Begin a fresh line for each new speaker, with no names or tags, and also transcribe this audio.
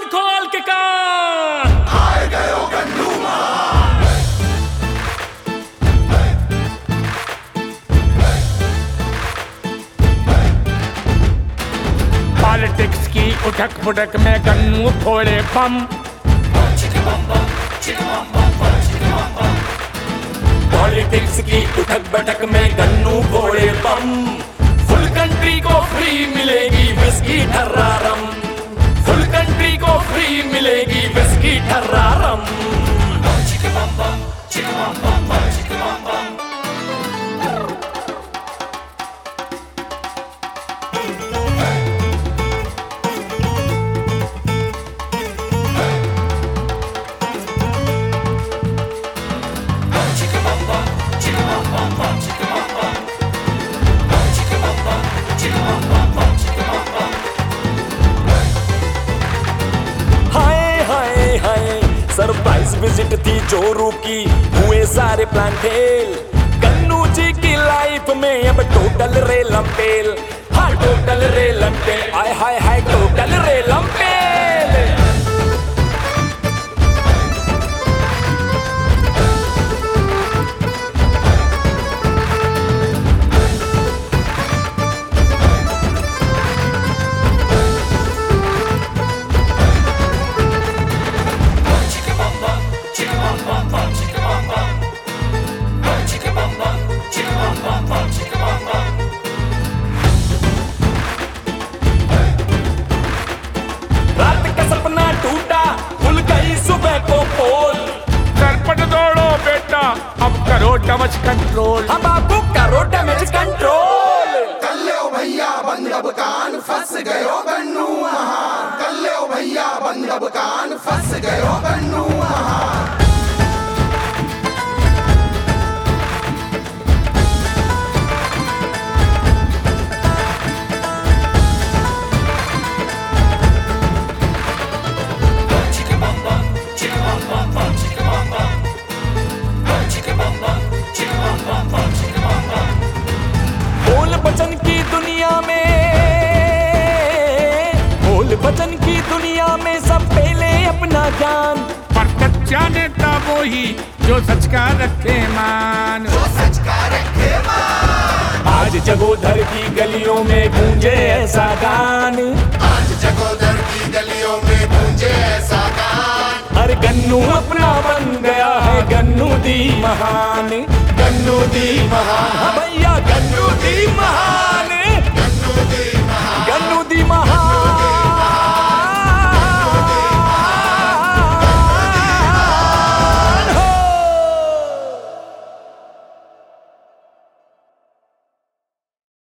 खोल के कान।
आए गयो गन्नू
पॉलिटिक्स की उठक पुठक में गन्नू फोड़े बम। पॉलिटिक्स की उठक बैठक में गन्नू फोड़े बम। फुल कंट्री को फ्री मिलेगी विस्की ठर्रा रम। फुल कंट्री को फ्री मिलेगी विस्की ठर्रा रम। सरप्राइज विजिट थी चोरू की, हुए सारे प्लान फेल। गन्नू जी की लाइफ में अब टोटल रेलम पेल। हाँ टोटल रेलम पेल, आय हाय हाय टोटल रेलम पेल। अब करो डैमेज कंट्रोल। अब आपको करो डैमेज कंट्रोल।
कर लो भैया बंद अब कान, फंस गयो गन्नू महान। कर लो भैया बंद अब कान, फंस गयो गन्नू महान।
बचन की दुनिया में, बोल बचन की दुनिया में सब पहले अपना ज्ञान। पर सच्चा नेता वो ही जो सच का रखे मान।
जो सच का रखे मान।
आज जगोधर की गलियों में गूंजे ऐसा गान।
आज जगोधर की गलियों में गूंजे ऐसा गान।
अरे गन्नू अपना बन गया है गन्नू दी महान। गन्नू दी महान, हाँ भैया गन्नू दी महान।